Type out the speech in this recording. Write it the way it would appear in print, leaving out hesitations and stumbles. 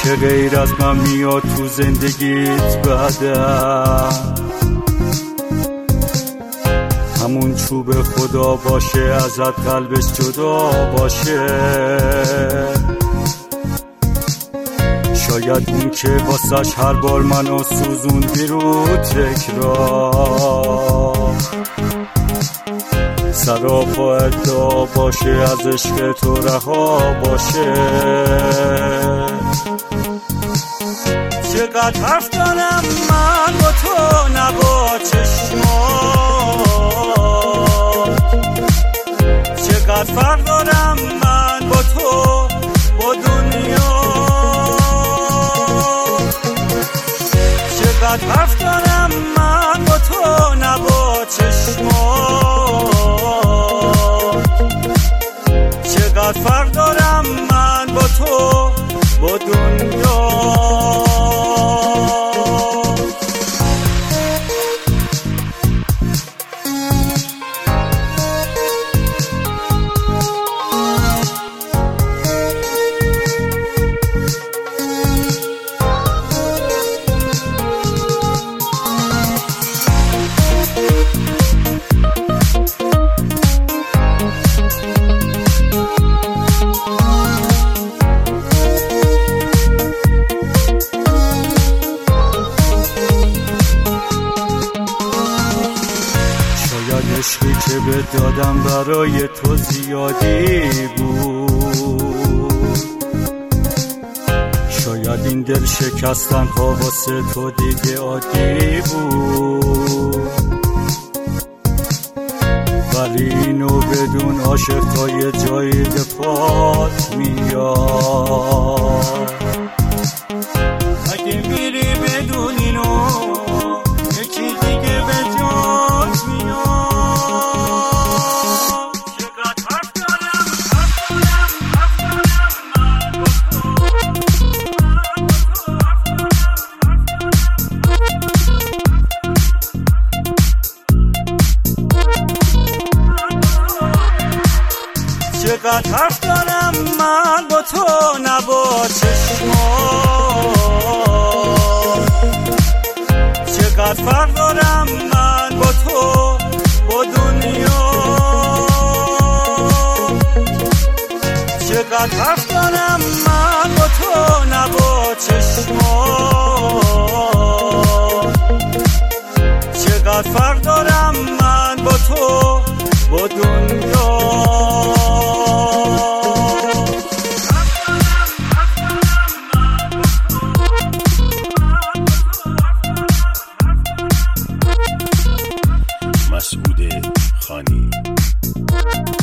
که غیر از من میاد تو زندگیت بعدم، همون چوب خدا باشه ازت قلبش جدا باشه. شاید اون که واسش هر بار منو سوزون بیرو تکرار، سراپا ادعا باشه از عشق تو رها باشه. چقدر حرف دارم من با تو نبا چشمات، چقدر فرق دارم من با تو با دنیا، چقدر حرف دارم من با تو نبا چشمات، چقدر فرق دارم من با تو با دنیا. عشقی که به دادم برای تو زیادی بود، شاید این دل شکستن ها واسه تو دیگه عادی بود، ولی اینو بدون عاشق تا یه جایی به پات میاد. اگه میری بدون اینو یکی دیگه به جات میاد. چقدر حرف دارم من با تو نبا چشمات، چقدر فرق دارم من با تو با دنیا، چقدر حرف دارم من با تو نبا چشمات، چقدر فرق دارم من با تو با دنیا. مسعود خانی